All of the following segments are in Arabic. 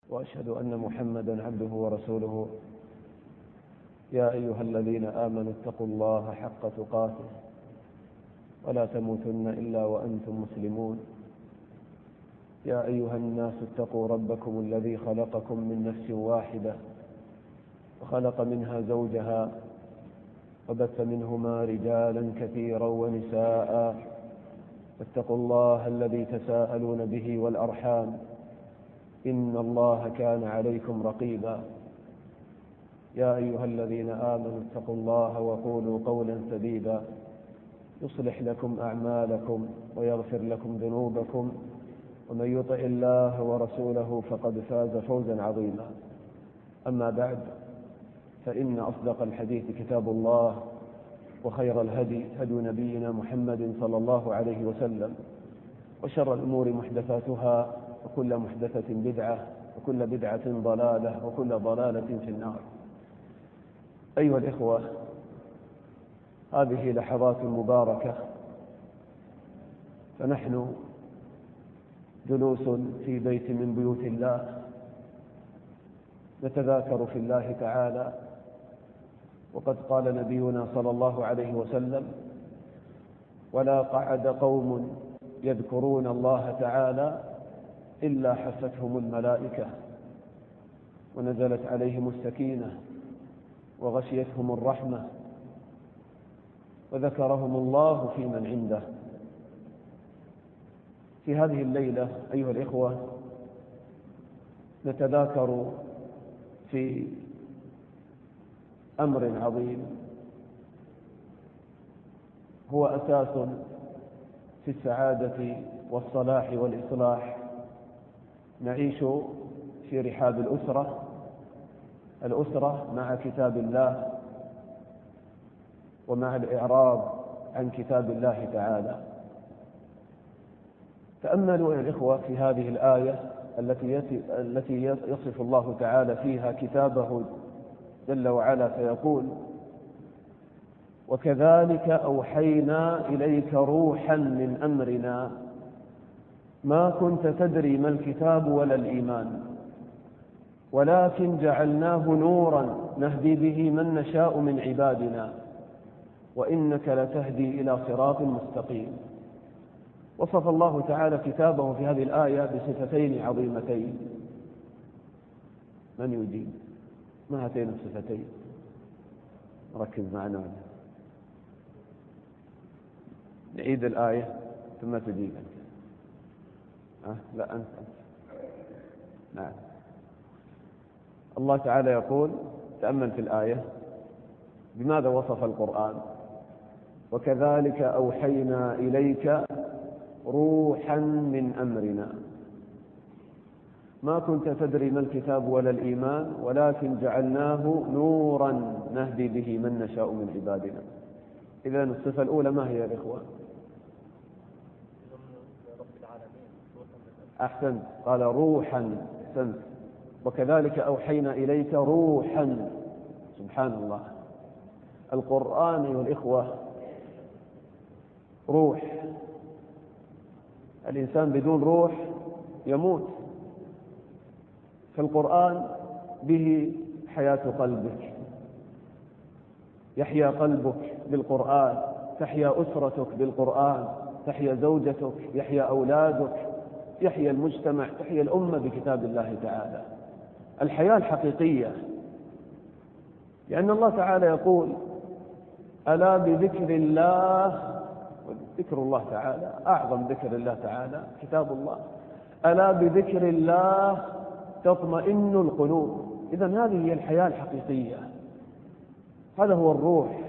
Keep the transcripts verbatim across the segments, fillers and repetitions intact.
وأشهد أن محمدا عبده ورسوله. يا أيها الذين آمنوا اتقوا الله حق تقاته ولا تموتن إلا وأنتم مسلمون. يا أيها الناس اتقوا ربكم الذي خلقكم من نفس واحدة وخلق منها زوجها وبث منهما رجالا كثيرا ونساء، واتقوا الله الذي تساءلون به والأرحام إن الله كان عليكم رقيبا. يا أيها الذين آمنوا اتقوا الله وقولوا قولا سديدا يصلح لكم أعمالكم ويغفر لكم ذنوبكم، ومن يطع الله ورسوله فقد فاز فوزا عظيما. أما بعد، فإن أصدق الحديث كتاب الله، وخير الهدي هدي نبينا محمد صلى الله عليه وسلم، وشر الأمور محدثاتها، وكل محدثة بدعة، وكل بدعة ضلالة، وكل ضلالة في النار. أيها الإخوة، هذه لحظات مباركة، فنحن جلوس في بيت من بيوت الله نتذاكر في الله تعالى، وقد قال نبينا صلى الله عليه وسلم: ولا قعد قوم يذكرون الله تعالى إلا حفتهم الملائكة ونزلت عليهم السكينة وغشيتهم الرحمة وذكرهم الله في من عنده. في هذه الليلة أيها الإخوة نتذاكر في أمر عظيم هو أساس في السعادة والصلاح والإصلاح. نعيش في رحاب الأسرة الأسرة مع كتاب الله ومع الإعراض عن كتاب الله تعالى. تأملوا يا الإخوة في هذه الآية التي التي يصف الله تعالى فيها كتابه جل وعلا، فيقول: وكذلك أوحينا إليك روحا من أمرنا ما كنت تدري ما الكتاب ولا الإيمان ولكن جعلناه نورا نهدي به من نشاء من عبادنا وإنك لتهدي إلى صراط مستقيم. وصف الله تعالى كتابه في هذه الآية بصفتين عظيمتين. من يجيب؟ ما هاتين الصفتين؟ ركز معنا، نعيد الآية ثم تجيب أنت. أه؟ لا أنت, أنت. نعم. الله تعالى يقول، تأمل في الآية بماذا وصف القرآن: وكذلك أوحينا إليك روحا من أمرنا ما كنت تدري ما الكتاب ولا الإيمان ولكن جعلناه نورا نهدي به من نشاء من عبادنا. إذن الصفة الأولى ما هي يا إخوة؟ أحسنت، قال روحا. أحسنت. وكذلك أوحينا إليك روحا. سبحان الله، القرآن أيها الإخوة روح. الإنسان بدون روح يموت، فالقرآن به حياة قلبك، يحيا قلبك بالقرآن، تحيا أسرتك بالقرآن، تحيا زوجتك، يحيا أولادك، يحيا المجتمع، تحيا الأمة بكتاب الله تعالى. الحياة الحقيقية، لأن الله تعالى يقول: ألا بذكر الله، ذكر الله تعالى أعظم ذكر الله تعالى كتاب الله، ألا بذكر الله تطمئن القلوب. إذن هذه هي الحياة الحقيقية، هذا هو الروح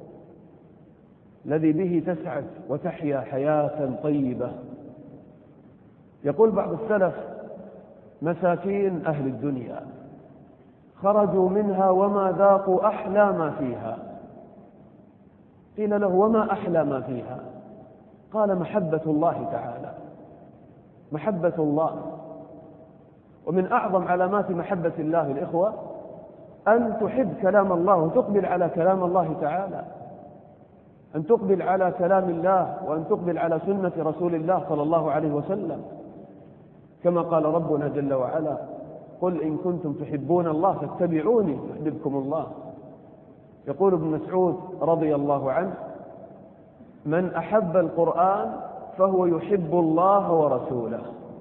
الذي به تسعد وتحيا حياة طيبة. يقول بعض السلف: مساكين أهل الدنيا خرجوا منها وما ذاقوا أحلى ما فيها. قيل له: وما أحلى ما فيها؟ قال: محبة الله تعالى، محبة الله. ومن أعظم علامات محبة الله الإخوة أن تحب كلام الله وتقبل على كلام الله تعالى، أن تقبل على كلام الله وأن تقبل على سنة رسول الله صلى الله عليه وسلم، كما قال ربنا جل وعلا: قل إن كنتم تحبون الله فاتبعوني يحببكم الله. يقول ابن مسعود رضي الله عنه: من أحب القرآن فهو يحب الله ورسوله.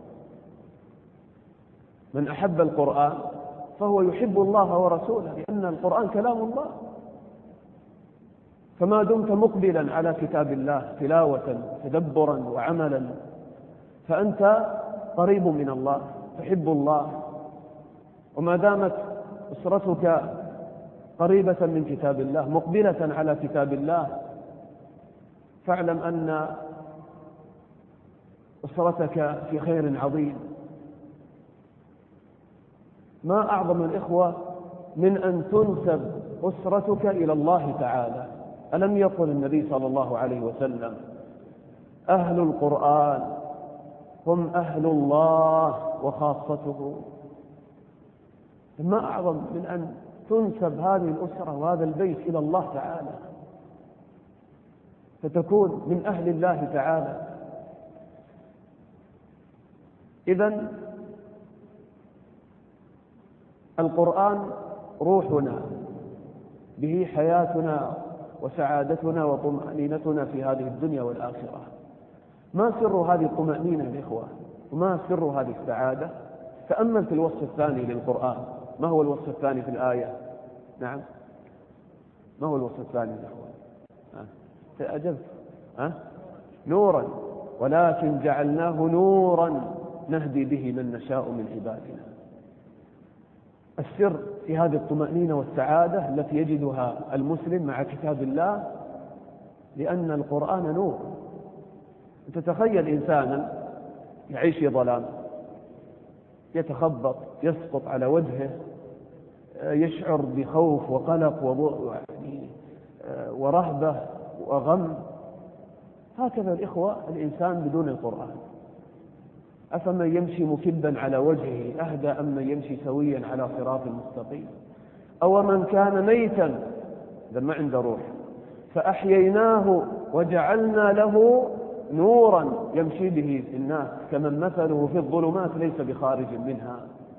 من أحب القرآن فهو يحب الله ورسوله، لأن القرآن كلام الله. فما دمت مقبلا على كتاب الله تلاوة تدبرا وعملا فأنت قريب من الله، تحب الله. وما دامت أسرتك قريبة من كتاب الله مقبلة على كتاب الله فاعلم أن أسرتك في خير عظيم. ما أعظم الإخوة من أن تنسب أسرتك إلى الله تعالى. ألم يقل النبي صلى الله عليه وسلم: أهل القرآن هم أهل الله وخاصته؟ ما أعظم من أن تنسب هذه الأسرة وهذا البيت إلى الله تعالى فتكون من أهل الله تعالى. إذن القرآن روحنا، به حياتنا وسعادتنا وطمأنينتنا في هذه الدنيا والآخرة. ما سر هذه الطمأنينة يا إخوة؟ وما سر هذه السعادة؟ تأمل في الوصف الثاني للقرآن. ما هو الوصف الثاني في الآية؟ نعم، ما هو الوصف الثاني يا إخوة؟ أه؟ أجبت أه؟ نورا، ولكن جعلناه نورا نهدي به من نشاء من عبادنا. السر في هذه الطمأنينة والسعادة التي يجدها المسلم مع كتاب الله لأن القرآن نور. تتخيل إنسانا يعيش في ظلام، يتخبط، يسقط على وجهه، يشعر بخوف وقلق ورهبة وغم. هكذا الإخوة الإنسان بدون القرآن. أفمن يمشي مكبا على وجهه أهدى أم من يمشي سويا على صراط مستقيم؟ أو من كان ميتا، إذا ما عنده روح، فأحييناه وجعلنا له نورا يمشي به في الناس كمن مثله في الظلمات ليس بخارج منها.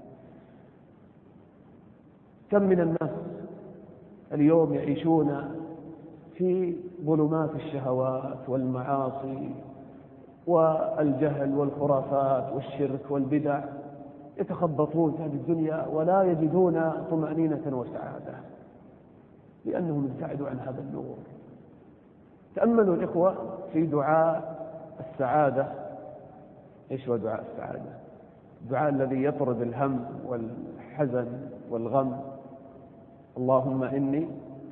كم من الناس اليوم يعيشون في ظلمات الشهوات والمعاصي والجهل والخرافات والشرك والبدع، يتخبطون في هذه الدنيا ولا يجدون طمأنينة وسعادة لأنهم ابتعدوا عن هذا النور. تأملوا الإخوة في دعاء السعادة. إيش هو دعاء السعادة؟ الدعاء الذي يطرد الهم والحزن والغم. اللهم إني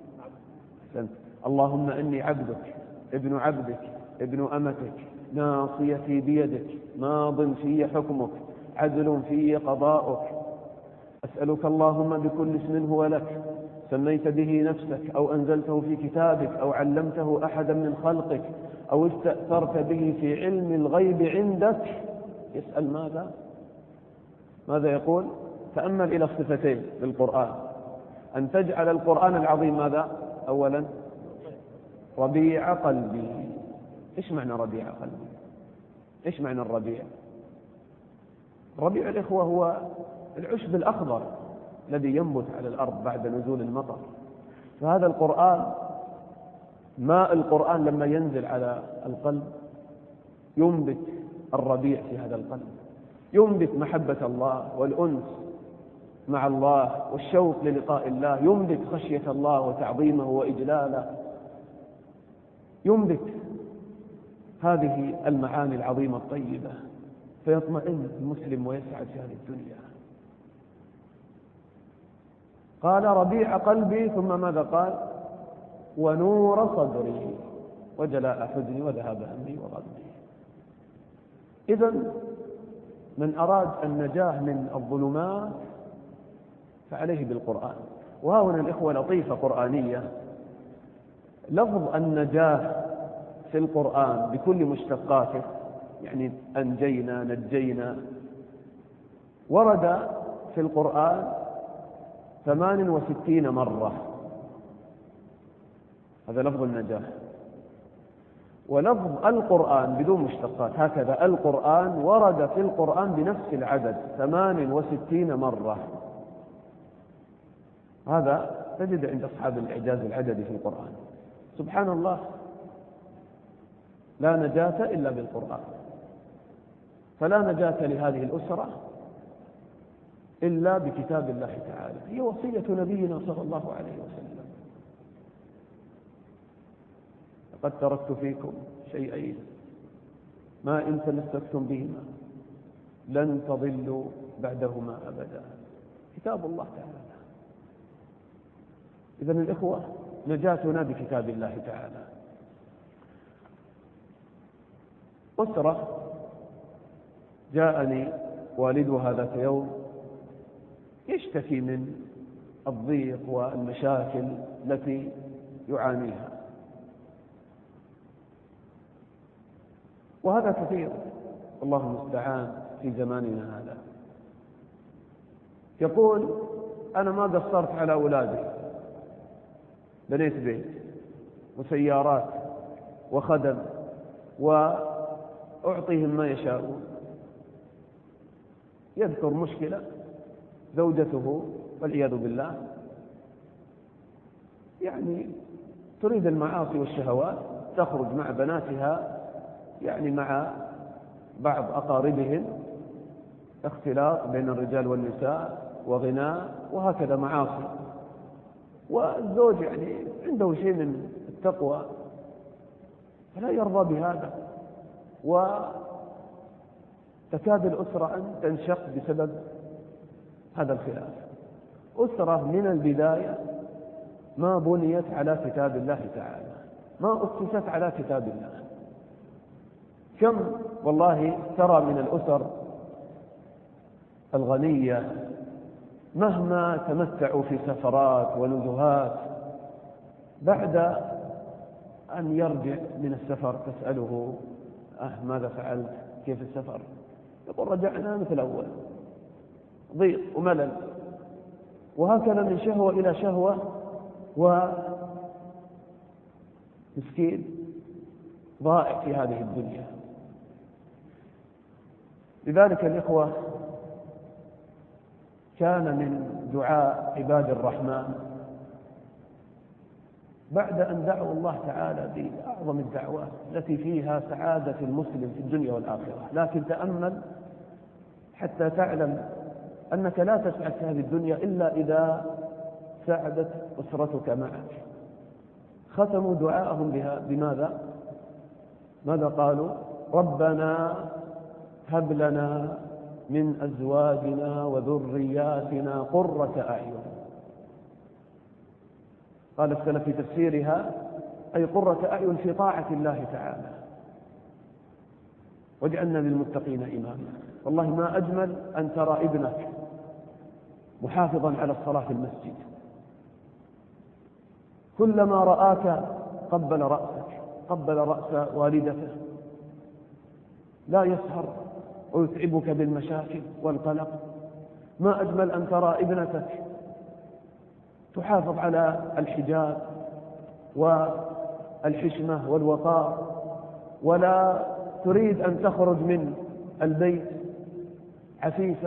اللهم إني عبدك ابن عبدك ابن أمتك ناصيتي بيدك ماض في حكمك عدل في قضاؤك. أسألك اللهم بكل اسم هو لك سميت به نفسك أو أنزلته في كتابك أو علمته أحدا من خلقك أو استأثرت به في علم الغيب عندك. يسأل ماذا؟ ماذا يقول؟ تأمل إلى الصفتين للقرآن. أن تجعل القرآن العظيم ماذا؟ أولا ربيع قلبي. إيش معنى ربيع قلبي؟ إيش معنى الربيع؟ ربيع الإخوة هو العشب الأخضر الذي ينبت على الأرض بعد نزول المطر. فهذا القرآن، ماء القرآن لما ينزل على القلب ينبت الربيع في هذا القلب، ينبت محبة الله والأنس مع الله والشوق للقاء الله، ينبت خشية الله وتعظيمه وإجلاله، ينبت هذه المعاني العظيمة الطيبة، فيطمئن المسلم ويسعد في هذه الدنيا. قال ربيع قلبي، ثم ماذا قال؟ ونور صدري وجلاء حزني وذهاب همي وغمي. إذن من أراد النجاة من الظلمات فعليه بالقرآن. وها هنا الإخوة لطيفة قرآنية. لفظ النجاة في القرآن بكل مشتقاته، يعني أنجينا نجينا، ورد في القرآن ثمان وستين مرة. هذا لفظ النجاة. ولفظ القرآن بدون مشتقات هكذا القرآن ورد في القرآن بنفس العدد ثمان وستين مرة. هذا تجد عند أصحاب الإعجاز العددي في القرآن. سبحان الله، لا نجاة إلا بالقرآن. فلا نجاة لهذه الأسرة إلا بكتاب الله تعالى، هي وصية نبينا صلى الله عليه وسلم. لقد تركت فيكم شيئين ما إن تمسكتم بهما لن تضلوا بعدهما أبدا، كتاب الله تعالى. إذن الإخوة، نجاتنا بكتاب الله تعالى. أسرة جاءني والدها ذات يوم يشتكي من الضيق والمشاكل التي يعانيها، وهذا كثير الله المستعان في زماننا هذا. يقول: أنا ما قصرت على أولادي، بنيت بيت وسيارات وخدم وأعطيهم ما يشاءون. يذكر مشكلة زوجته والعياذ بالله يعني تريد المعاصي والشهوات، تخرج مع بناتها يعني مع بعض أقاربهم، اختلاط بين الرجال والنساء وغناء وهكذا معاصي. والزوج يعني عنده شيء من التقوى فلا يرضى بهذا، وتكاد الأسرة أن تنشق بسبب هذا الخلاف. أسرة من البداية ما بنيت على كتاب الله تعالى، ما أسست على كتاب الله. كم والله ترى من الأسر الغنية مهما تمتعوا في سفرات ونزهات، بعد أن يرجع من السفر تسأله: أه ماذا فعلت؟ كيف السفر؟ يقول: رجعنا مثل أول، ضيق وملل. وهكذا من شهوة إلى شهوة، ومسكين ضائع في هذه الدنيا. لذلك الإخوة، كان من دعاء عباد الرحمن بعد أن دعوا الله تعالى بأعظم الدعوات التي فيها سعادة المسلم في الدنيا والآخرة، لكن تأمل حتى تعلم أنك لا تسعد في هذه الدنيا إلا إذا سعدت أسرتك معك. ختموا دعاءهم بها بماذا؟ ماذا قالوا؟ ربنا هب لنا من أزواجنا وذرياتنا قرة أعين. قال السلف في تفسيرها: أي قرة أعين في طاعة الله تعالى، واجعلنا للمتقين إماما. والله ما أجمل أن ترى ابنك محافظا على الصلاة في المسجد، كلما رآك قبل رأسك، قبل رأس والدته، لا يسهر ويتعبك بالمشاكل والقلق. ما أجمل أن ترى ابنتك تحافظ على الحجاب والحشمة والوقار، ولا تريد أن تخرج من البيت عفيفة.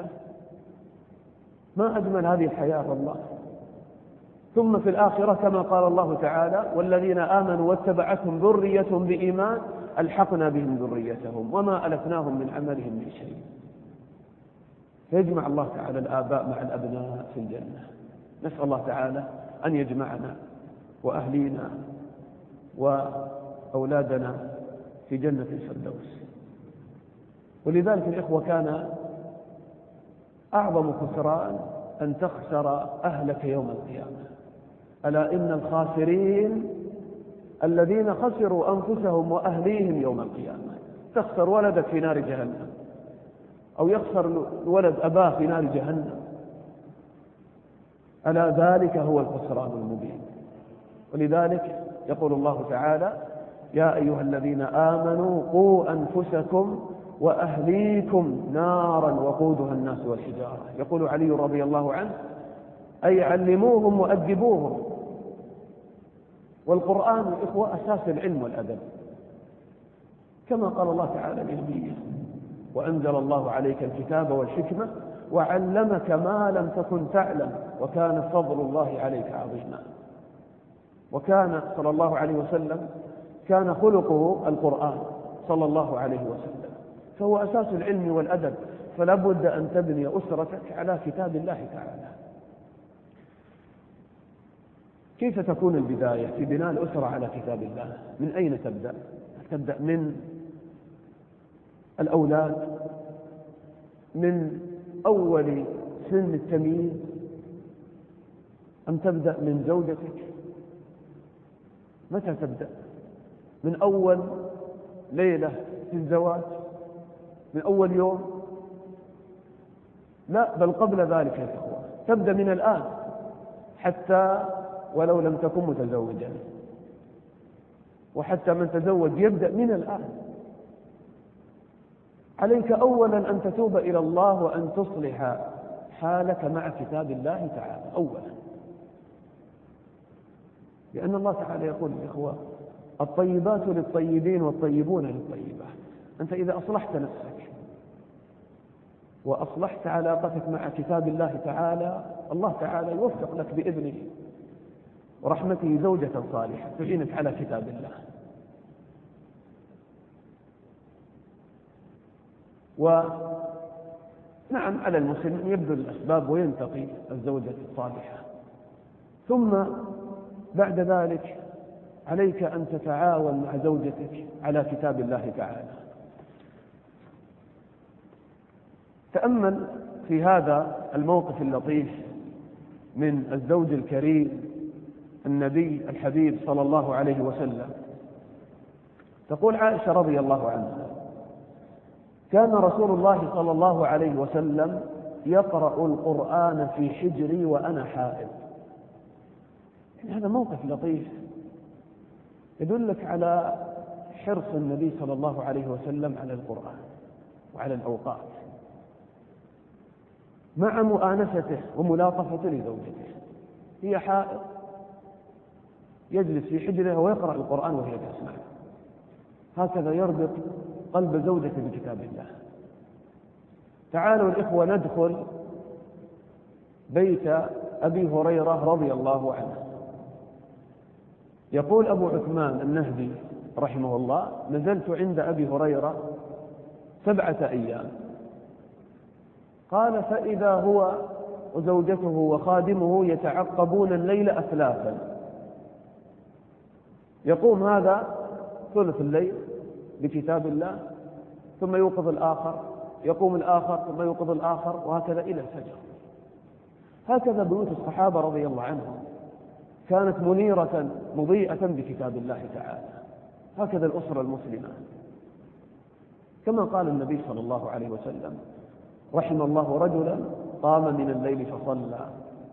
ما أجمل هذه الحياة والله. ثم في الآخرة كما قال الله تعالى: والذين آمنوا واتبعتهم ذريتهم بإيمان ألحقنا بهم ذريتهم وما ألفناهم من عملهم من شيء. فيجمع الله تعالى الآباء مع الأبناء في الجنة. نسأل الله تعالى أن يجمعنا وأهلينا وأولادنا في جنة الفردوس. ولذلك الإخوة، كان أعظم خسران أن تخسر أهلك يوم القيامة. ألا إن الخاسرين الذين خسروا أنفسهم وأهليهم يوم القيامة. تخسر ولدك في نار جهنم، أو يخسر الولد أباه في نار جهنم. ألا ذلك هو الخسران المبين. ولذلك يقول الله تعالى: يا أيها الذين آمنوا قوا أنفسكم وأهليكم نارا وقودها الناس والحجارة. يقول علي رضي الله عنه: أي علموهم وأدبوهم. والقرآن الإخوة أساس العلم والأدب. كما قال الله تعالى لنبيه: وأنزل الله عليك الكتاب والحكمة وعلمك ما لم تكن تعلم وكان فضل الله عليك عظيما. وكان صلى الله عليه وسلم كان خلقه القرآن صلى الله عليه وسلم، فهو أساس العلم والأدب، فلا بد أن تبني أسرتك على كتاب الله تعالى. كيف تكون البداية في بناء الأسرة على كتاب الله؟ من أين تبدأ؟ تبدأ من الأولاد، من أول سن التمييز، أم تبدأ من زوجتك؟ متى تبدأ؟ من أول ليلة في الزواج؟ من أول يوم؟ لا، بل قبل ذلك يا إخوة، تبدأ من الآن، حتى ولو لم تكن متزوجا، وحتى من تزوج يبدأ من الآن. عليك أولا أن تتوب إلى الله وأن تصلح حالك مع كتاب الله تعالى أولا، لأن الله تعالى يقول للإخوة: الطيبات للطيبين والطيبون للطيبات. أنت إذا أصلحت نفسك وأصلحت علاقتك مع كتاب الله تعالى، الله تعالى يوفق لك بإذنه ورحمته زوجة صالحة تعينك على كتاب الله. ونعم، على المسلم أن يبذل الأسباب وينتقي الزوجة الصالحة، ثم بعد ذلك عليك أن تتعاون مع زوجتك على كتاب الله تعالى. تأمل في هذا الموقف اللطيف من الزوج الكريم النبي الحبيب صلى الله عليه وسلم. تقول عائشة رضي الله عنها: كان رسول الله صلى الله عليه وسلم يقرأ القرآن في حجري وأنا حائض. يعني هذا موقف لطيف يدلك على حرص النبي صلى الله عليه وسلم على القرآن وعلى الأوقات، مع مؤانسته وملاطفته لزوجته. هي حائض، يجلس في حجرها ويقرأ القرآن وهي تسمع. هكذا يربط قلب زوجته بكتاب الله. تعالوا الإخوة ندخل بيت أبي هريرة رضي الله عنه. يقول أبو عثمان النهدي رحمه الله: نزلت عند أبي هريرة سبعة أيام. قال: فإذا هو وزوجته وخادمه يتعقبون الليل أثلاثا، يقوم هذا ثلث الليل بكتاب الله، ثم يوقظ الآخر، يقوم الآخر، ثم يوقظ الآخر، وهكذا إلى الفجر. هكذا بيوت الصحابة رضي الله عنهم كانت منيرة مضيئة بكتاب الله تعالى. هكذا الأسرة المسلمة، كما قال النبي صلى الله عليه وسلم: رحم الله رجلا قام من الليل فصلى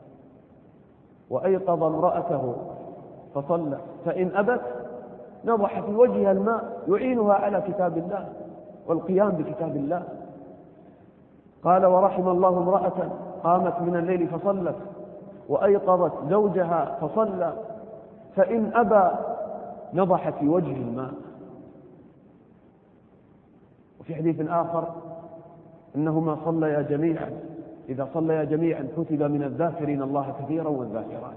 وأيقظ امرأته فصلى فإن أبت نضح في وجهها الماء يعينها على كتاب الله والقيام بكتاب الله. قال: ورحم الله امرأة قامت من الليل فصلت وأيقظت زوجها فصلى فإن أبى نضح في وجه الماء. وفي حديث آخر: إنهما صليا جميعا، إذا صليا جميعا كتب من الذاكرين الله كثيرا والذاكرات.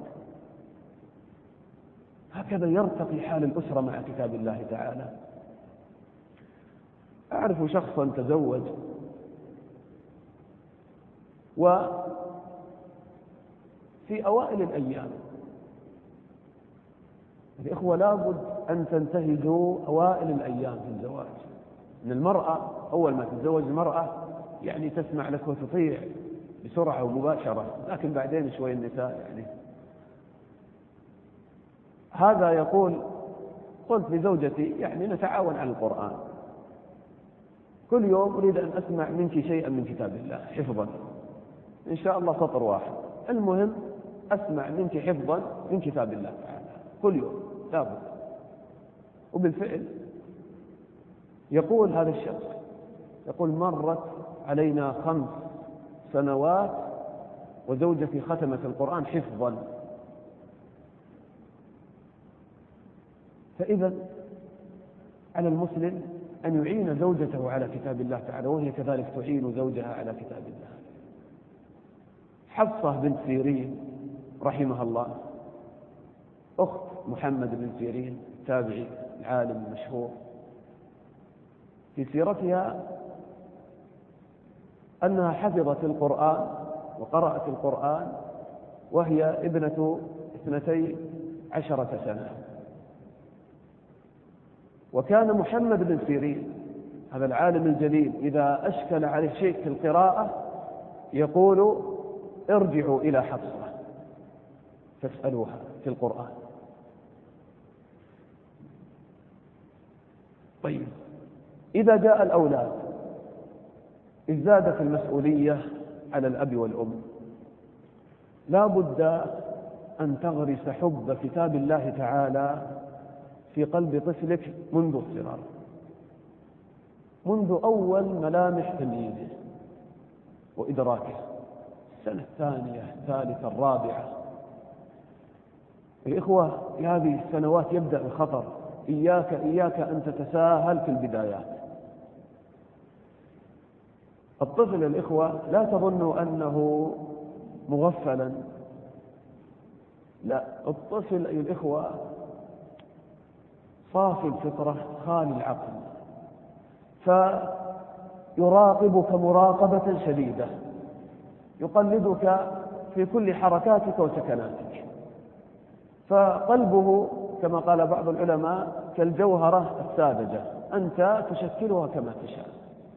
هكذا يرتقي حال الأسرة مع كتاب الله تعالى. أعرف شخصا تزوج، وفي أوائل الأيام، الإخوة لابد أن تنتهزوا أوائل الأيام في الزواج. إن المرأة أول ما تتزوج المرأة يعني تسمع لك وتطيع بسرعة ومباشرة، لكن بعدين شوي النساء يعني. هذا يقول: قلت لزوجتي يعني نتعاون على القرآن، كل يوم أريد أن أسمع منك شيئا من كتاب الله حفظا، إن شاء الله سطر واحد، المهم أسمع منك حفظا من كتاب الله تعالى كل يوم لابد. وبالفعل يقول هذا الشخص، يقول: مرت علينا خمس سنوات وزوجتي ختمت القرآن حفظا. فإذا على المسلم أن يعين زوجته على كتاب الله تعالى، وهي كذلك تعين زوجها على كتاب الله. حفصة بنت سيرين رحمها الله، أخت محمد بن سيرين التابعي العالم المشهور، في سيرتها أنها حفظت القرآن وقرأت القرآن وهي ابنة اثنتي عشرة سنة. وكان محمد بن سيرين هذا العالم الجليل إذا أشكل عليه شيء في القراءة يقول ارجعوا إلى حفصة فاسألوها في القرآن. طيب، إذا جاء الأولاد ازدادت المسؤولية على الأب والأم، لا بد أن تغرس حب كتاب الله تعالى في قلب طفلك منذ الصغر، منذ أول ملامح تمييزه وإدراكه، السنة الثانية الثالثة الرابعة. الإخوة في هذه السنوات يبدأ الخطر، إياك إياك أن تتساهل في البدايات. الطفل الإخوة لا تظنوا أنه مغفلا، لا، الطفل أي الإخوة صافي الفطرة خالي العقل، فيراقبك مراقبة شديدة، يقلدك في كل حركاتك وسكناتك، فقلبه كما قال بعض العلماء كالجوهرة الساذجة، أنت تشكلها كما تشاء.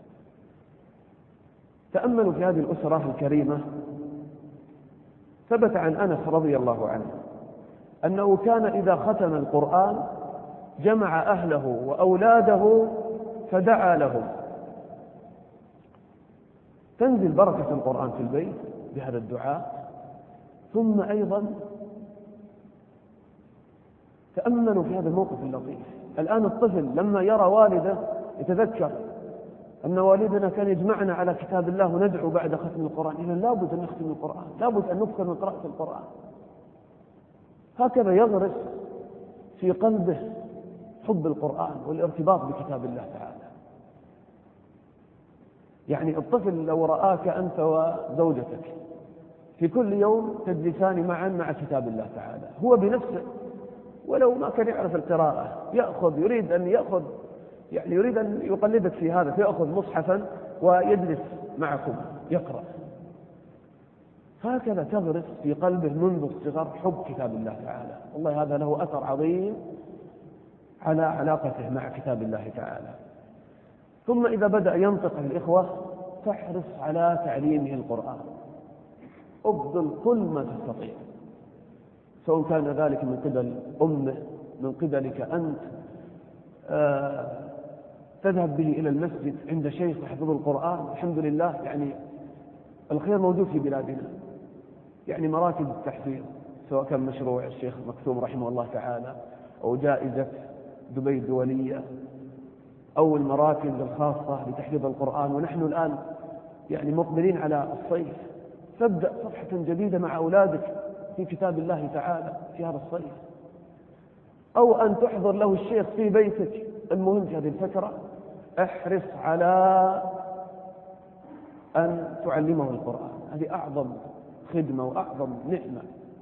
تأملوا في هذه الأسرة الكريمة. ثبت عن أنس رضي الله عنه أنه كان إذا ختم القرآن جمع أهله وأولاده فدعا لهم، تنزل بركة القرآن في البيت بهذا الدعاء. ثم أيضا تأملوا في هذا الموقف اللطيف. الآن الطفل لما يرى والده يتذكر أن والدنا كان يجمعنا على كتاب الله وندعو بعد ختم القرآن، إذا لابد أن نختم القرآن، لابد أن نكثر من قراءة القرآن. هكذا يغرس في قلبه حب القرآن والارتباط بكتاب الله تعالى. يعني الطفل لو رآك أنت وزوجتك في كل يوم تجلسان معا مع كتاب الله تعالى، هو بنفسه ولو ما كان يعرف القراءة يأخذ يريد أن يأخذ يعني يريد أن يقلدك في هذا، فيأخذ مصحفا ويجلس معكم يقرأ. هكذا تغرس في قلبه منذ الصغر حب كتاب الله تعالى. والله هذا له أثر عظيم على علاقته مع كتاب الله تعالى. ثم إذا بدأ ينطق الإخوة تحرص على تعليمه القرآن، ابذل كل ما تستطيع، سواء كان ذلك من قبل أمه، من قبلك أنت، آه تذهب به إلى المسجد عند شيخ يحفظ القرآن. الحمد لله يعني الخير موجود في بلادنا، يعني مراكز التحفيظ، سواء كان مشروع الشيخ مكتوم رحمه الله تعالى أو جائزة دبي الدولية أو المراكز الخاصة لتحفيظ القرآن. ونحن الآن يعني مقبلين على الصيف، تبدأ صفحة جديدة مع أولادك في كتاب الله تعالى في هذا الصيف، أو أن تحضر له الشيخ في بيتك. المهم في هذه الفترة احرص على أن تعلمه القرآن، هذه أعظم خدمة وأعظم نعمة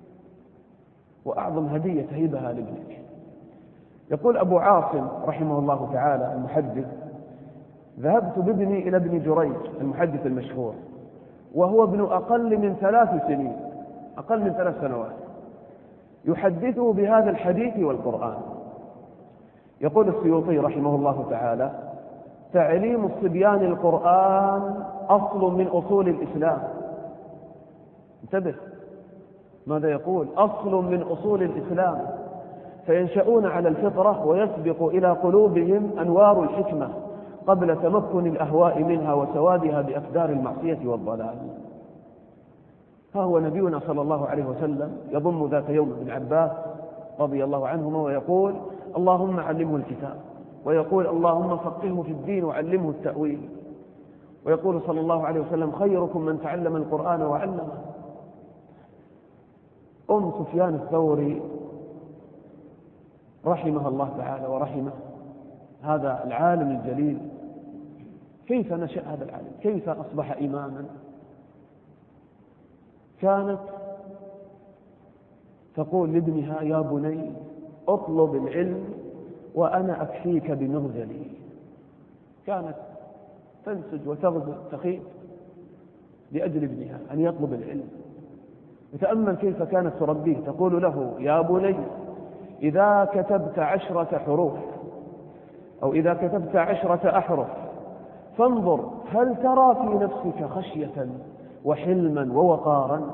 وأعظم هدية تهيبها لابنك. يقول أبو عاصم رحمه الله تعالى المحدث: ذهبت بابني إلى ابن جريج المحدث المشهور، وهو ابن أقل من ثلاث سنين، أقل من ثلاث سنوات، يحدثه بهذا الحديث والقرآن. يقول السيوطي رحمه الله تعالى: تعليم الصبيان القرآن أصل من أصول الإسلام. انتبه ماذا يقول: أصل من أصول الإسلام، فينشؤون على الفطرة ويسبق إلى قلوبهم أنوار الحكمة قبل تمكن الأهواء منها وسوادها بأقدار المعصية والضلال. ها هو نبينا صلى الله عليه وسلم يضم ذات يوم ابن عباس رضي الله عنهما ويقول: اللهم علمه الكتاب، ويقول: اللهم فقهه في الدين وعلمه التأويل، ويقول صلى الله عليه وسلم: خيركم من تعلم القرآن وعلمه. أم سفيان الثوري رحمه الله تعالى ورحمه هذا العالم الجليل كيف نشأ هذا العالم؟ كيف أصبح إماما؟ كانت تقول لابنها: يا بني اطلب العلم وأنا أكفيك بمغزلي. كانت تنسج وتغزل تخيل لأجل ابنها أن يطلب العلم. وتأمل كيف كانت تربيه، تقول له: يا بني إذا كتبت عشرة حروف أو إذا كتبت عشرة أحرف فانظر هل ترى في نفسك خشية وحلما ووقارا؟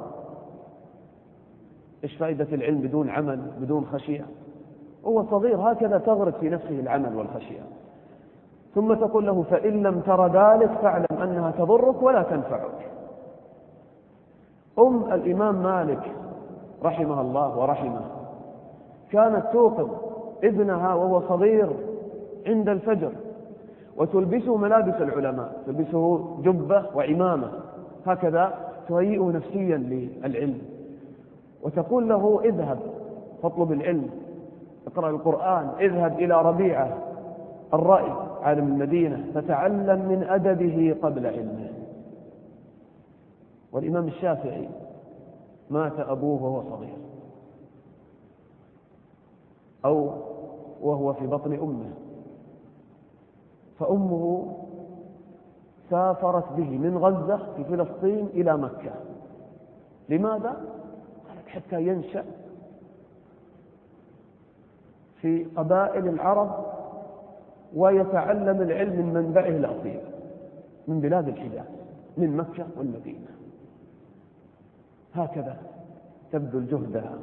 إيش فائدة العلم بدون عمل بدون خشية؟ هو صغير هكذا تغرس في نفسه العمل والخشية. ثم تقول له: فإن لم تر ذلك فاعلم أنها تضرك ولا تنفعك. أم الإمام مالك رحمه الله ورحمه كانت توقظ ابنها وهو صغير عند الفجر وتلبسه ملابس العلماء، تلبسه جبة وعمامة، هكذا تهيئه نفسيا للعلم، وتقول له: اذهب فاطلب العلم، اقرأ القرآن، اذهب إلى ربيعة الرأي عالم المدينة فتعلم من أدبه قبل علمه. والإمام الشافعي مات أبوه وهو صغير أو وهو في بطن أمه، فأمه سافرت به من غزة في فلسطين إلى مكة. لماذا؟ قالت: حتى ينشأ في قبائل العرب ويتعلم العلم من منبعه الأصيل من بلاد الحجاز، من مكة والمدينة. هكذا تبذل جهدها.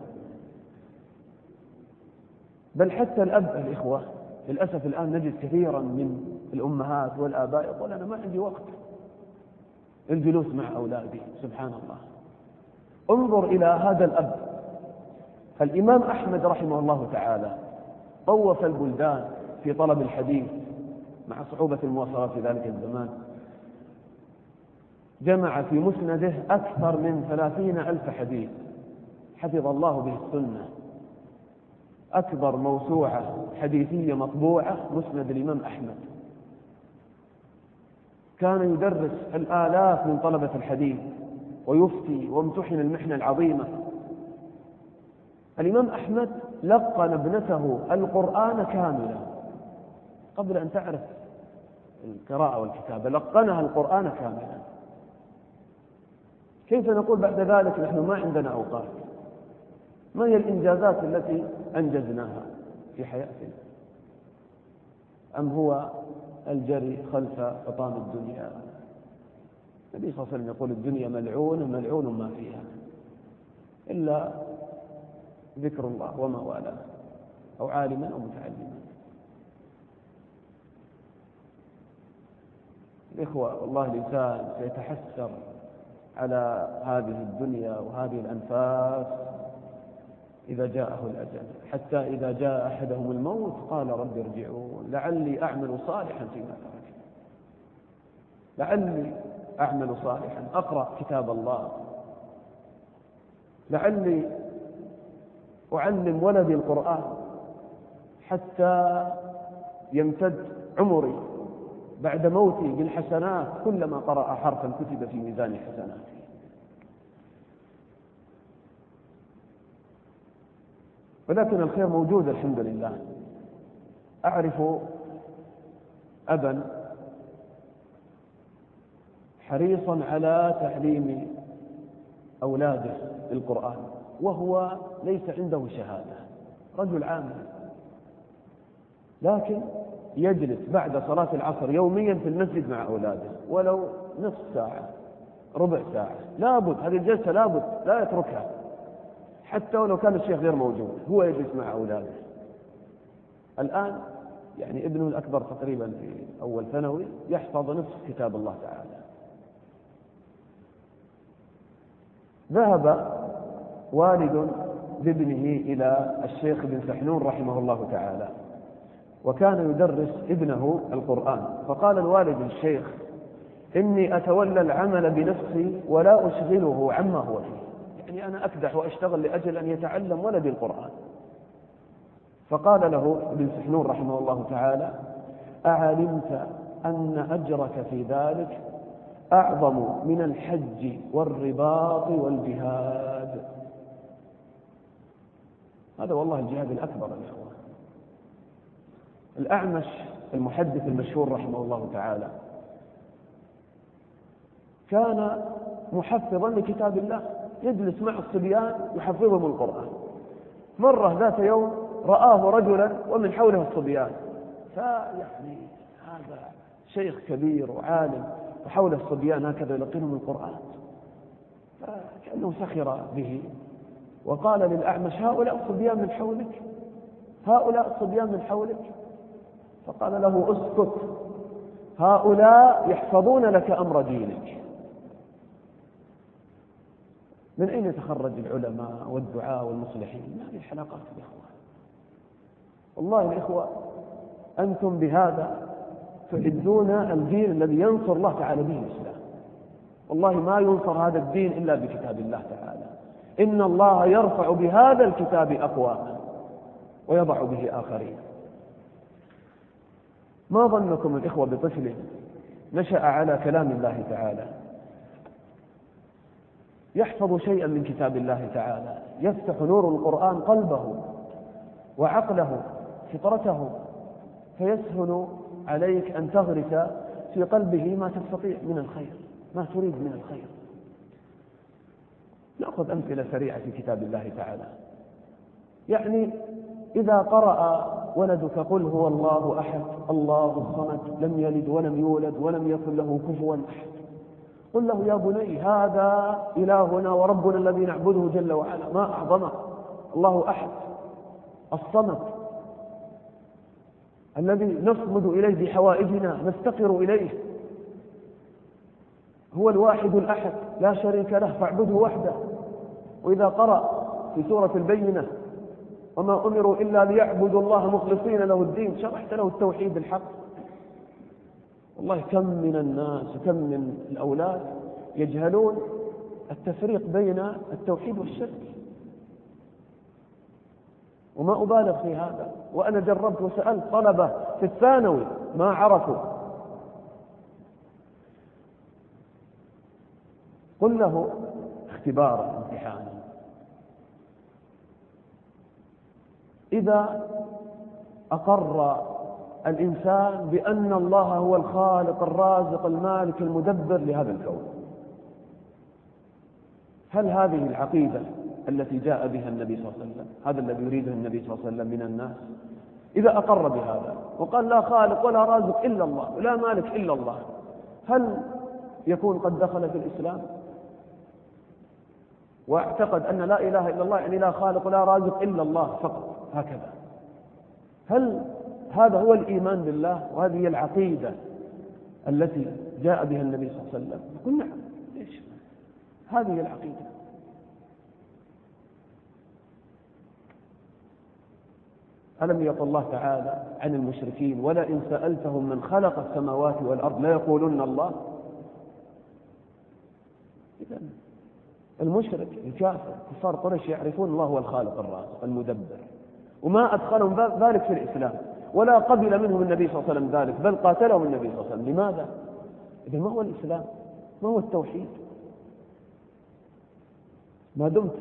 بل حتى الأب الإخوة للأسف الآن نجد كثيرا من الأمهات والآباء يقول: أنا ما عندي وقت الجلوس مع أولادي. سبحان الله. انظر إلى هذا الأب. الإمام أحمد رحمه الله تعالى طوف البلدان في طلب الحديث مع صعوبة المواصلات في ذلك الزمان، جمع في مسنده أكثر من ثلاثين ألف حديث، حفظ الله به السنة. أكبر موسوعة حديثية مطبوعة مسند الإمام أحمد. كان يدرس الآلاف من طلبة الحديث ويفتي وامتحن المحنة العظيمة. الإمام أحمد لقن ابنته القرآن كاملا قبل أن تعرف القراءة والكتابة، لقنها القرآن كاملا. كيف نقول بعد ذلك نحن ما عندنا أوقات؟ ما هي الإنجازات التي أنجزناها في حياتنا؟ أم هو الجري خلف حطام الدنيا؟ النبي صلى الله عليه وسلم يقول: الدنيا ملعونة ملعون ما فيها إلا ذكر الله وما والاه، أو عالما أو متعلما. الإخوة والله الإنسان سيتحسر على هذه الدنيا وهذه الأنفاس إذا جاءه الأجل، حتى إذا جاء أحدهم الموت قال: رب ارجعون لعلي أعمل صالحا فيما تركت، لعلي أعمل صالحا، أقرأ كتاب الله، لعلي أعلم ولدي القرآن حتى يمتد عمري بعد موتي بالحسنات، كلما قرأ حرفا كتب في ميزان حسناته. ولكن الخير موجود الحمد لله. أعرف أبا حريصا على تعليم أولاده القرآن وهو ليس عنده شهادة، رجل عامل، لكن يجلس بعد صلاة العصر يوميا في المسجد مع أولاده ولو نصف ساعة ربع ساعة، لابد هذه الجلسة لابد لا يتركها، حتى ولو كان الشيخ غير موجود هو يجلس مع أولاده. الآن يعني ابنه الأكبر تقريبا في أول ثانوي يحفظ نصف كتاب الله تعالى. ذهب والد بابنه إلى الشيخ بن سحنون رحمه الله تعالى وكان يدرس ابنه القرآن، فقال الوالد للشيخ: إني أتولى العمل بنفسي ولا أشغله عما هو فيه، يعني أنا أكدح وأشتغل لأجل أن يتعلم ولدي القرآن. فقال له ابن سحنون رحمه الله تعالى: أعلمت أن أجرك في ذلك أعظم من الحج والرباط والجهاد. هذا والله الجهاد الأكبر يا إخوان. الأعمش المحدث المشهور رحمه الله تعالى كان محفظا لكتاب الله، يجلس مع الصبيان يحفظهم القرآن. مرة ذات يوم رآه رجلا ومن حوله الصبيان، فيعني هذا شيخ كبير وعالم وحوله الصبيان هكذا يلقنهم القرآن، فكأنه سخر به وقال للأعمش: هؤلاء الصبيان من حولك، هؤلاء الصبيان من حولك. فقال له: اسكت، هؤلاء يحفظون لك أمر دينك. من أين يتخرج العلماء والدعاء والمصلحين؟ من هذه الحلقات يا إخوان. والله الإخوة أنتم بهذا تعدون الدين الذي ينصر الله تعالى به الإسلام. والله ما ينصر هذا الدين إلا بكتاب الله تعالى. إن الله يرفع بهذا الكتاب أقواما ويضع به آخرين. ما ظنكم الإخوة بطفل نشأ على كلام الله تعالى، يحفظ شيئا من كتاب الله تعالى، يفتح نور القرآن قلبه وعقله فطرته، فيسهل عليك أن تغرس في قلبه ما تستطيع من الخير، ما تريد من الخير. نأخذ أمثلة سريعة في كتاب الله تعالى. يعني إذا قرأ ولدك قل هو الله أحد الله الصمد لم يلد ولم يولد ولم يكن له كفوا أحد، قل له: يا بني هذا إلهنا وربنا الذي نعبده جل وعلا، ما أعظمه، الله أحد الصمد الذي نصمد إليه بحوائجنا نفتقر إليه، هو الواحد الأحد لا شريك له فاعبده وحده. وإذا قرأ في سورة البينة: وما أمروا إلا ليعبدوا الله مخلصين له الدين، شرحت له التوحيد الحق. والله كم من الناس وكم من الأولاد يجهلون التفريق بين التوحيد والشرك، وما أبالغ في هذا. وأنا جربت وسألت طلبة في الثانوي ما عرفوا. قل له اختبارا امتحانا: إذا أقر الإنسان بأن الله هو الخالق الرازق المالك المدبر لهذا الكون، هل هذه العقيدة التي جاء بها النبي صلى الله عليه وسلم، هذا الذي يريده النبي صلى الله عليه وسلم من الناس، إذا أقر بهذا وقال لا خالق ولا رازق إلا الله ولا مالك إلا الله، هل يكون قد دخل في الإسلام؟ واعتقد أن لا إله إلا الله يعني لا خالق ولا رازق إلا الله فقط هكذا، هل هذا هو الإيمان بالله وهذه هي العقيدة التي جاء بها النبي صلى الله عليه وسلم؟ نقول نعم. ليش؟ هذه هي العقيدة. ألم يقل الله تعالى عن المشركين: ولئن سألتهم من خلق السماوات والأرض ليقولن الله؟ إذن المشرك الكافر كفار قريش يعرفون الله هو الخالق الرازق المدبر، وما أدخلهم ذلك في الإسلام ولا قبل منهم النبي صلى الله عليه وسلم ذلك، بل قاتلهم النبي صلى الله عليه وسلم. لماذا؟ إذن ما هو الإسلام؟ ما هو التوحيد؟ ما دمت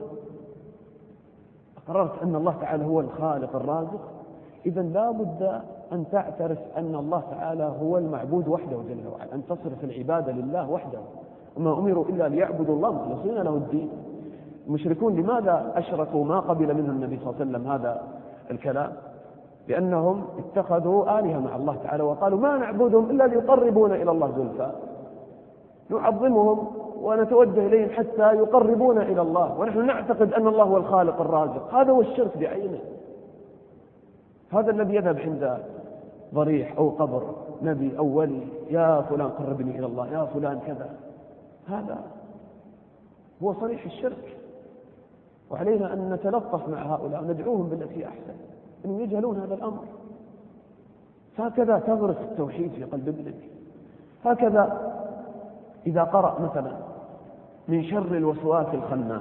أقررت أن الله تعالى هو الخالق الرازق، إذن لا بد أن تعترف أن الله تعالى هو المعبود وحده جل وعلا، أن تصرف العبادة لله وحده، وما أمروا إلا ليعبدوا الله مخلصين له الدين. المشركون لماذا أشركوا ما قبل منهم النبي صلى الله عليه وسلم هذا الكلام؟ لأنهم اتخذوا آلهة مع الله تعالى وقالوا ما نعبدهم إلا ليقربونا إلى الله زلفى، نعظمهم ونتوجه إليهم حتى يقربونا إلى الله، ونحن نعتقد أن الله هو الخالق الرازق. هذا هو الشرك بعينه. هذا الذي يذهب عند ضريح أو قبر نبي أو ولي: يا فلان قربني إلى الله، يا فلان كذا، هذا هو صريح الشرك. وعلينا أن نتلطف مع هؤلاء وندعوهم بالتي أحسن، أنهم يجهلون هذا الأمر. هكذا تغرس التوحيد في قلب ابنك. هكذا إذا قرأ مثلا من شر الوسواس الخناس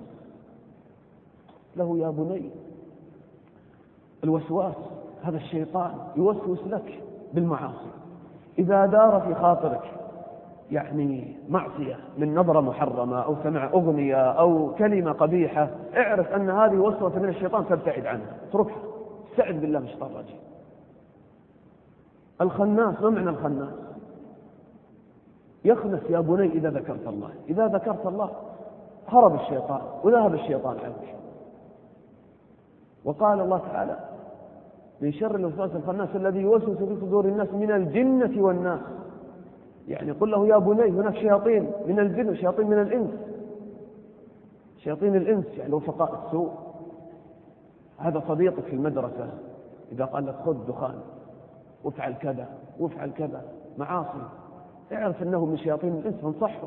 له: يا بني الوسواس هذا الشيطان يوسوس لك بالمعاصي. إذا دار في خاطرك يعني معصية من نظرة محرمة أو سمع أغنية أو كلمة قبيحة، اعرف أن هذه وسوسة من الشيطان فابتعد عنها، اتركها، استعذ بالله من الشيطان الرجيم. الخناس، ما معنى الخناس؟ يخنس يا بني إذا ذكرت الله، إذا ذكرت الله هرب الشيطان وذهب الشيطان عنك. وقال الله تعالى من شر الوسواس الخناس الذي يوسوس في صدور الناس من الجنة والناس. يعني قل له يا بني، هناك شياطين من الجن وشياطين من الإنس. شياطين الإنس يعني رفقاء السوء، هذا صديقك في المدرسة إذا قال لك خذ دخان وافعل كذا وافعل كذا معاصي، اعرف أنه من شياطين الإنس فانصحه.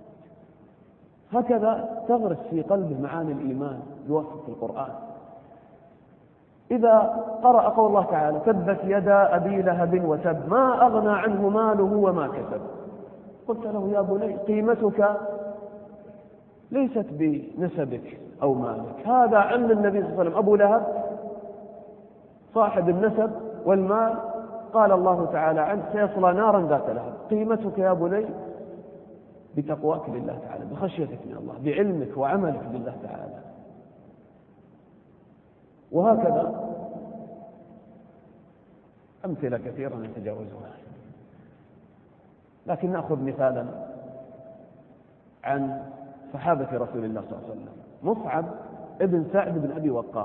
هكذا تغرس في قلبه معاني الإيمان بواسطة القرآن. إذا قرأ قول الله تعالى تبت يدا أبي لهب وتب ما أغنى عنه ماله وما كسب، قلت له يا بني قيمتك ليست بنسبك أو مالك، هذا عم النبي صلى الله عليه وسلم أبو لهب صاحب النسب والمال، قال الله تعالى عنه سيصلى نارا ذات لهب. قيمتك يا بني بتقواك لله تعالى، بخشيتك من الله، بعلمك وعملك بالله تعالى. وهكذا أمثلة كثيرة نتجاوزها، لكن نأخذ مثالا عن صحابة رسول الله صلى الله عليه وسلم. مصعب ابن سعد بن أبي وقاص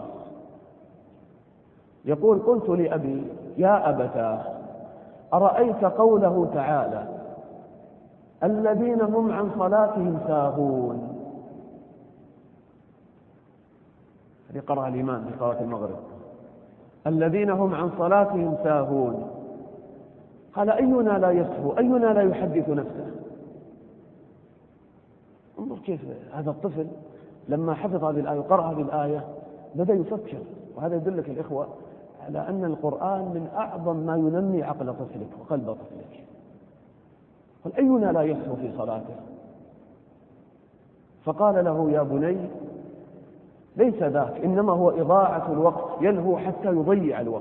يقول قلت لأبي يا أبتاه أرأيت قوله تعالى الذين هم عن صلاتهم ساهون، هذه قرأ الإمام في قراءة المغرب، الذين هم عن صلاتهم ساهون، قال أينا لا يسهو، أينا لا يحدث نفسه. انظر كيف هذا الطفل لما حفظ هذه الآية وقرأ هذه الآية بدأ يفكر. وهذا يدلك الإخوة على أن القرآن من أعظم ما ينمي عقل طفلك وقلب طفلك. قال أينا لا يسهو في صلاته، فقال له يا بني ليس ذاك، إنما هو إضاعة الوقت، يلهو حتى يضيع الوقت.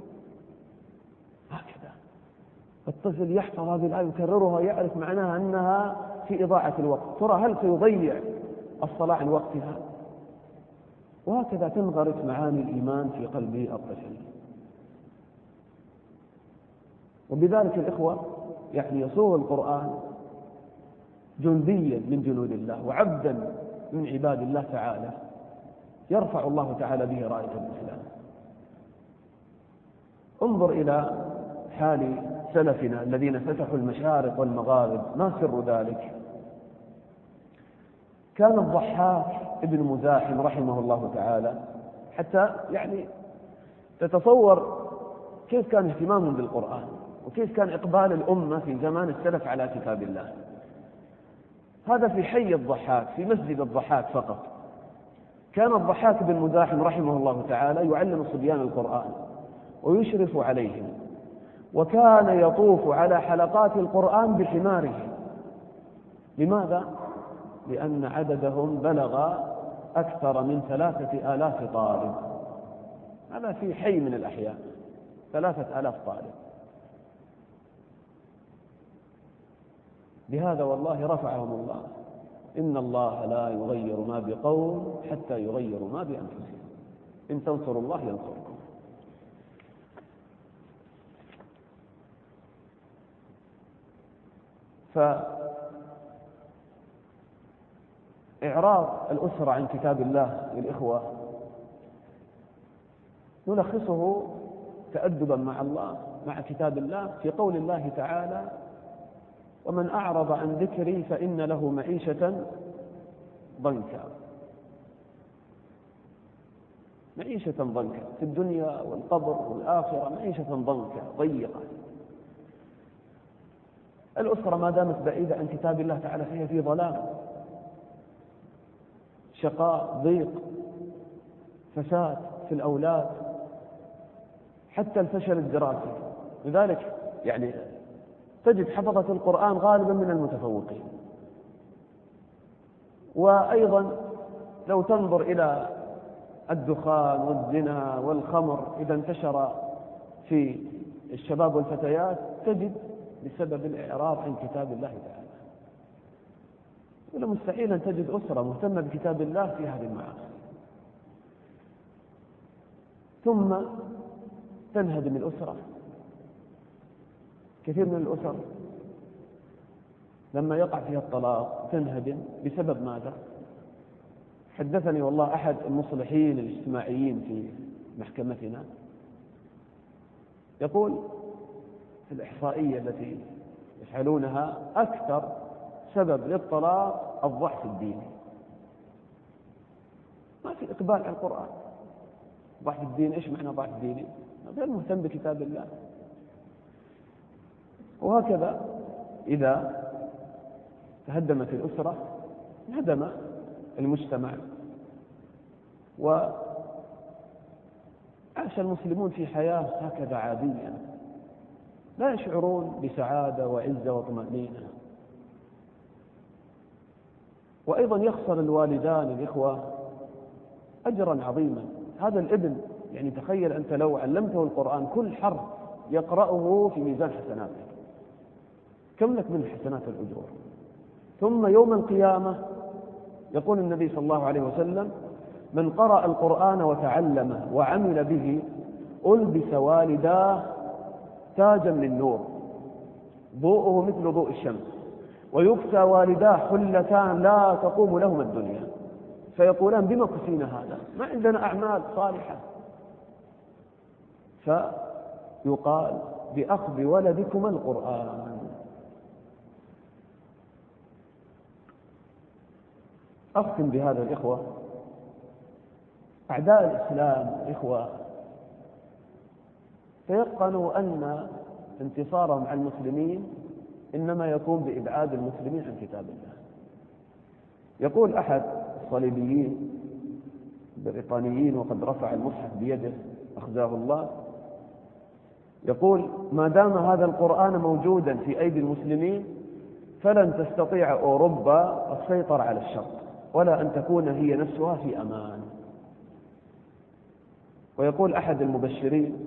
هكذا الطفل يحفظ هذه الآية ويكررها، يعرف معناها أنها في إضاعة الوقت. ترى هل سيضيع الصلاة عن وقتها؟ وهكذا تنغرس معاني الإيمان في قلب الطفل. وبذلك الإخوة يعني يصور القرآن جنديا من جنود الله وعبدا من عباد الله تعالى، يرفع الله تعالى به راية الإسلام. انظر إلى حال سلفنا الذين فتحوا المشارق والمغارب، ما سر ذلك؟ كان الضحاك ابن مزاحم رحمه الله تعالى، حتى يعني تتصور كيف كان اهتمامهم بالقرآن وكيف كان إقبال الأمة في زمان السلف على كتاب الله. هذا في حي الضحاك، في مسجد الضحاك فقط. كان الضحاك بن مزاحم رحمه الله تعالى يعلم الصبيان القرآن ويشرف عليهم، وكان يطوف على حلقات القرآن بحماره. لماذا؟ لأن عددهم بلغ أكثر من ثلاثة آلاف طالب. هذا في حي من الأحياء ثلاثة آلاف طالب. بهذا والله رفعهم الله. إن الله لا يغير ما بقوم حتى يغيروا ما بأنفسهم، إن تنصروا الله ينصركم. فإعراض الأسرة عن كتاب الله للإخوة نلخصه تأدبا مع الله مع كتاب الله في قول الله تعالى ومن أعرض عن ذكري فإن له معيشة ضنكا. معيشة ضنكا في الدنيا والقبر والآخرة، معيشة ضنكا ضيقة. الأسرة ما دامت بعيدة عن كتاب الله تعالى فهي في ضلال، شقاء، ضيق، فساد في الأولاد، حتى الفشل الدراسي. لذلك يعني تجد حفظة القرآن غالبا من المتفوقين. وأيضا لو تنظر إلى الدخان والزنا والخمر إذا انتشر في الشباب والفتيات تجد بسبب الإعراض عن كتاب الله تعالى. ولا مستحيل أن تجد أسرة مهتمة بكتاب الله في هذه المعاصي. ثم تنهدم الأسرة. كثير من الأسر لما يقع فيها الطلاق تنهدم بسبب ماذا؟ حدثني والله أحد المصلحين الاجتماعيين في محكمتنا يقول في الإحصائية التي يفعلونها أكثر سبب للطلاق الضعف الديني. ما في إقبال على القرآن. ضعف الدين، إيش معنى ضعف ديني؟ غير مهتم بكتاب الله. وهكذا إذا تهدمت الأسرة انهدم المجتمع، وعاش المسلمون في حياة هكذا عادية لا يشعرون بسعادة وعزة وطمأنينة. وأيضا يخسر الوالدان الإخوة أجرا عظيما. هذا الابن يعني تخيل أنت لو علمته القرآن كل حرف يقرأه في ميزان حسناتك، كم لك من حسنات الأجور. ثم يوم القيامة يقول النبي صلى الله عليه وسلم: من قرأ القرآن وتعلمه وعمل به ألبس والداه تاجا من نور ضوءه مثل ضوء الشمس، ويكسى والداه حلتان لا تقوم لهما الدنيا، فيقولان: بما كسينا هذا؟ ما عندنا أعمال صالحة. فيقال: بأخذ ولدكما القرآن. أختم بهذا الإخوة. أعداء الإسلام إخوة تيقنوا أن انتصارهم على المسلمين إنما يكون بإبعاد المسلمين عن كتاب الله. يقول أحد الصليبيين البريطانيين وقد رفع المصحف بيده أخزاه الله، يقول: ما دام هذا القرآن موجودا في أيدي المسلمين فلن تستطيع أوروبا السيطرة على الشرق ولا أن تكون هي نفسها في أمان. ويقول أحد المبشرين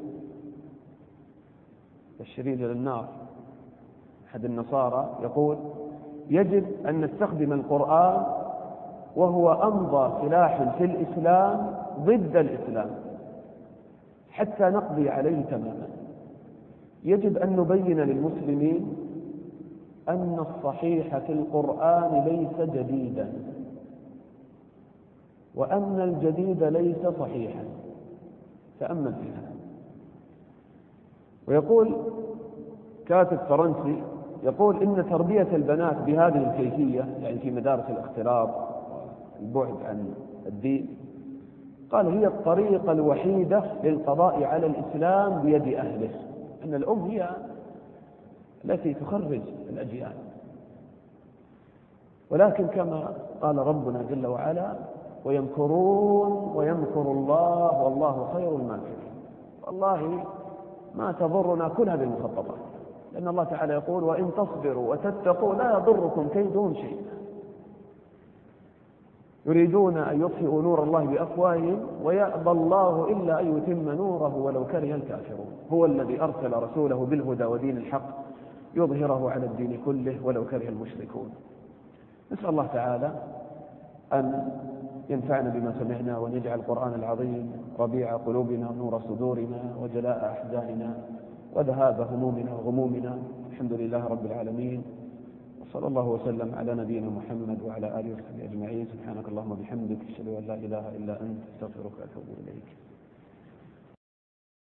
مبشرين للنار، أحد النصارى، يقول: يجب أن نستخدم القرآن وهو أمضى سلاح في الإسلام ضد الإسلام حتى نقضي عليه تماما. يجب أن نبين للمسلمين أن الصحيح في القرآن ليس جديدا، وأن الجديد ليس صحيحا. تأمل فيها. ويقول كاتب فرنسي، يقول: إن تربية البنات بهذه الكيفية، يعني في مدارس الاختلاط البعد عن الدين، قال: هي الطريقة الوحيدة للقضاء على الإسلام بيد أهله. أن الأم هي التي تخرج الأجيال. ولكن كما قال ربنا جل وعلا: ويمكرون ويمكر الله والله خير الماكرين. والله ما تضرنا كل هذه المخططات، لأن الله تعالى يقول: وإن تصبروا وتتقوا لا يضركم كيدهم شيئا. يريدون أن يطفئوا نور الله بأفواههم ويأبى الله إلا أن يتم نوره ولو كره الكافرون. هو الذي أرسل رسوله بالهدى ودين الحق يظهره على الدين كله ولو كره المشركون. نسأل الله تعالى أن ينفعنا بما سمعنا، وأن يجعل القرآن العظيم ربيع قلوبنا ونور صدورنا وجلاء أحزاننا وذهاب همومنا وغمومنا. الحمد لله رب العالمين، وصلى الله وسلم على نبينا محمد وعلى آله وصحبه أجمعين. سبحانك اللهم وبحمدك، أشهد أن لا إله إلا أنت، أستغفرك وأتوب إليك.